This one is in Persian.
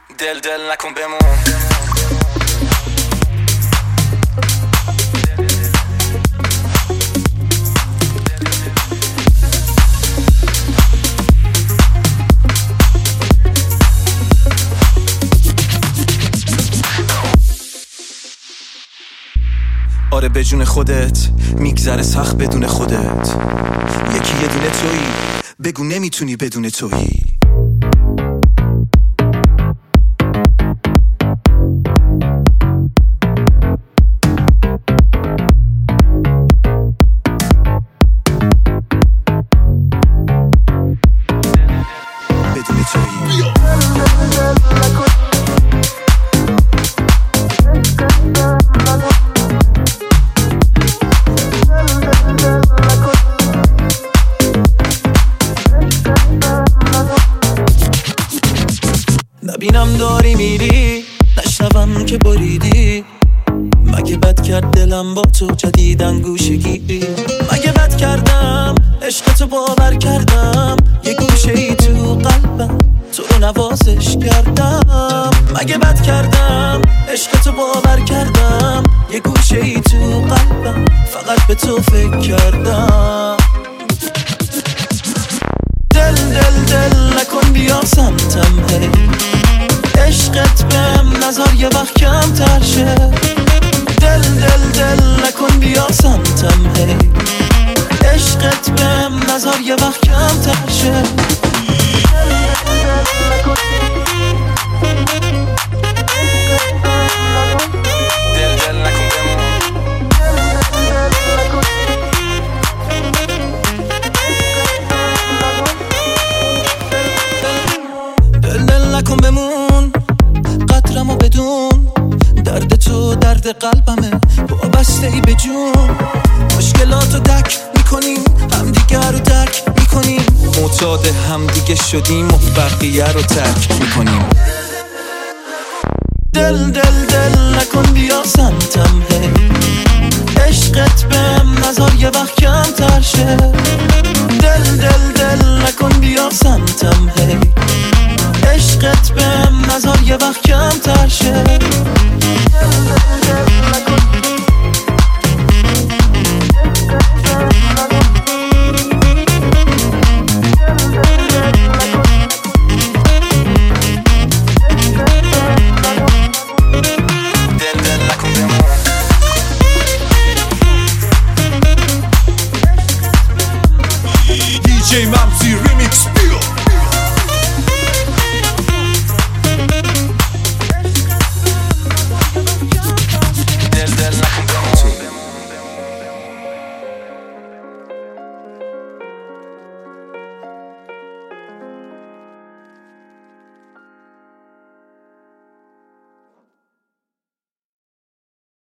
دل نکن بمون. آره به جون خودت میگذره سخت بدون خودت. یکی یه دونه تویی، بگو نمیتونی بدون تویی. بدون تویی. نبینم داری میری، نشنوم که بریدی. مگه بد کرد دلم با تو جدیدن گوشه گیری؟ مگه بد کردم عشقتو باور کردم، یه گوشه ای تو قلبم تو رو نوازش کردم. مگه بد کردم عشقتو باور کردم، یه گوشه ای تو قلبم فقط به تو فکر کردم. دل نکن بیا سمتم هی، عشقت بهم نظر یه وقت کم تر شه. دل نکن بیا سمتم هی، عشقت بهم نظر یه وقت کم تر شه. دل نکن بمون. دل نکن بمون، قدرمو بدون. درد تو درد قلبمه، وابسته ای به جون. مشکلاتو دک میکنیم، همدیگه رو درک میکنیم. معتاد همدیگه شدیم و بقیه رو ترک میکنیم. دل نکن بیا سمتم هی، عشقت بهم نظر یه وقت کم تر شه. دل نکن بیا سمتم هی، عشقت بهم نظر یه وقت کم تر شه.